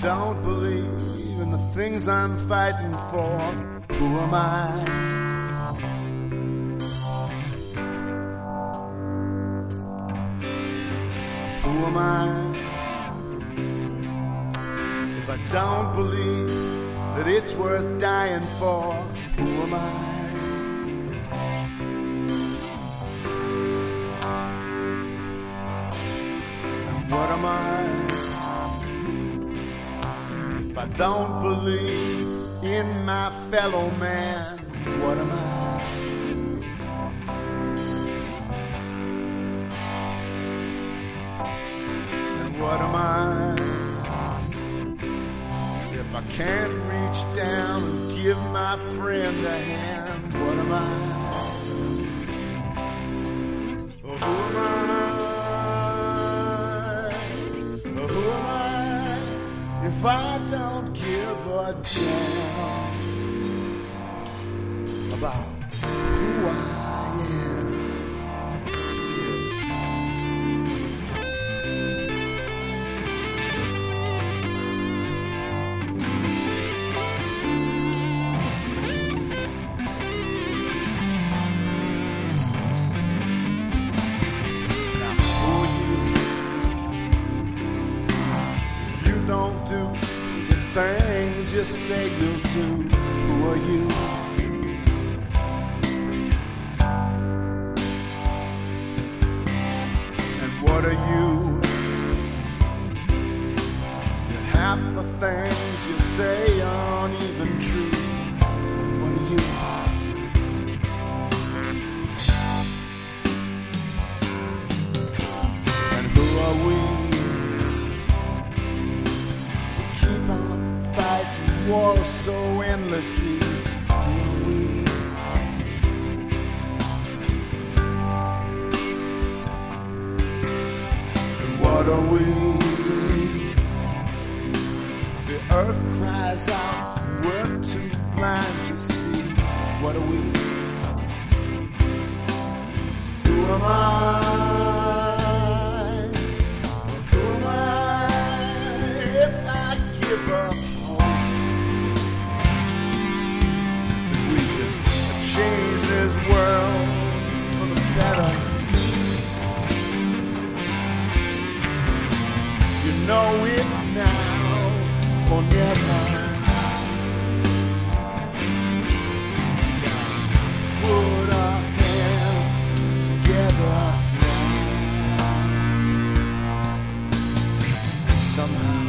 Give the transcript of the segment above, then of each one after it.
don't believe in the things I'm fighting for, who am I? Who am I? If I don't believe that it's worth dying for, who am I? And what am I? If I don't believe in my fellow man, what am I? And what am I? If I can't reach down and give my friend a hand, what am I? Oh, who am I? Oh, who am I? If I don't give a damn about who I am. Now, who are you? You don't do the things you say you'll do. Who are you? And what are you? That half the things you say aren't even true. And what are you? And who are we? Keep on fighting wars so endlessly. Who are we? And what are we? The earth cries out, we're too blind to see. What are we? Who am I? Who am I? If I give up hope that we can change this world for the better, you know it's now or never. We gotta put our hands together now. Somehow.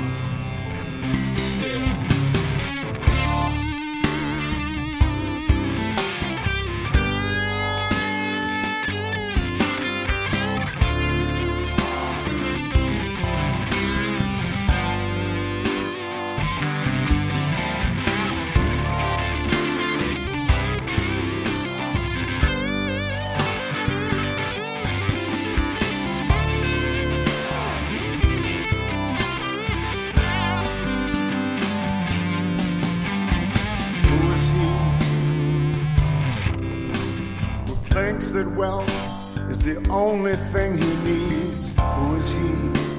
Who is he who thinks that wealth is the only thing he needs? Who is he?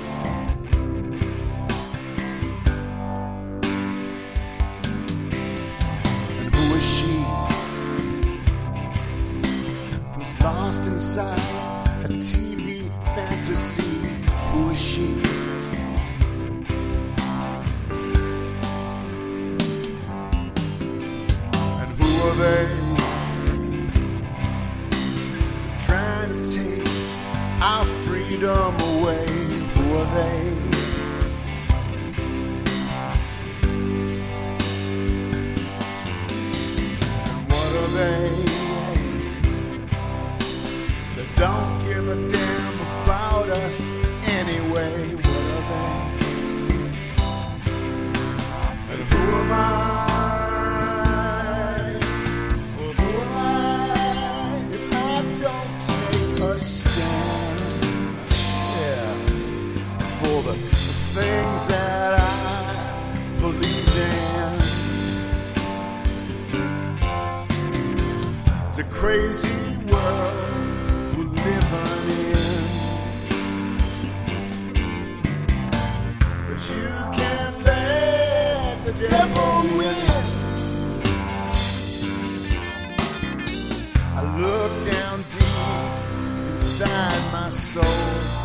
And who is she who's lost inside a TV fantasy? Who is she? They trying to take our freedom away. Who are they? And what are they? They don't give a damn about us anyway. What are they? And who am I? Take a stand, yeah, for the things that I believe in. It's a crazy world we're living in, but you can lay look down deep inside my soul.